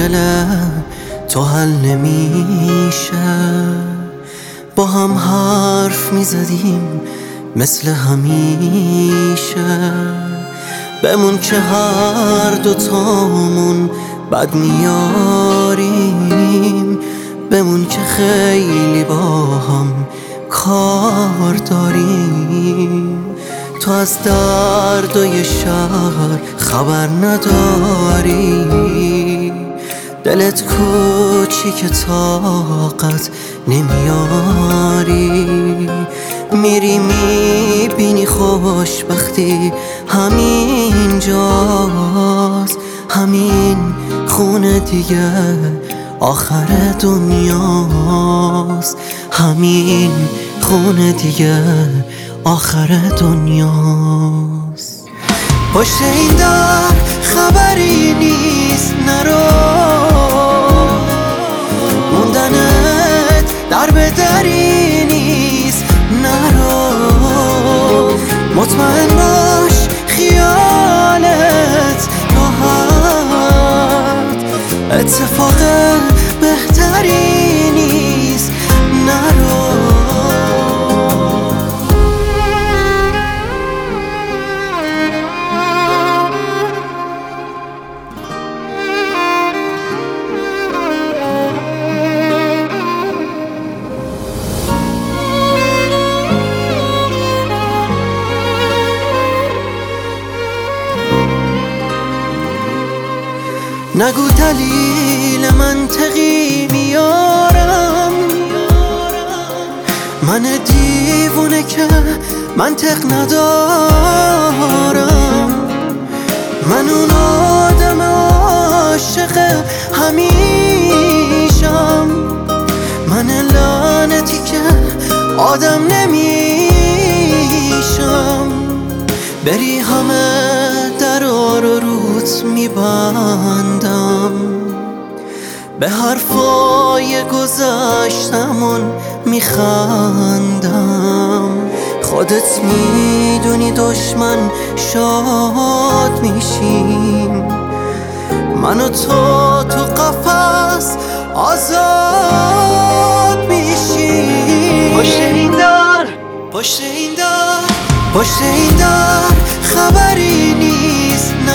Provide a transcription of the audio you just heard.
مشکل تو حل نمیشه. با هم حرف میزدیم مثل همیشه، بمون که هر دوتامون بد میاریم، بمون که خیلی با هم کار داریم. تو از دردای شهر خبر نداری، دلت کوچیک طاقت نمیاری. میری میبینی خوشبختی همین جاست، همین خونه دیگه آخر دنیاست، همین خونه دیگه آخر دنیاست. پشت این در خبری نیست، نرو موندنت در به دری نیست، نرو مطمئن باش خیالت راحت، اتفاق بهتری نیست، نرو. نگو دلیل منطقی میارم، من دیوونه که منطق ندارم، من اون آدم عاشق همیشم، من لعنتی که آدم نمیشم. بری همه درا رو روت میبندم، به حرفای گذشتمون میخندم. خودت میدونی دشمن شاد میشیم، من و تو قفس آزاد میشیم. پشت این در، پشت این در، پشت این در خبری نیست،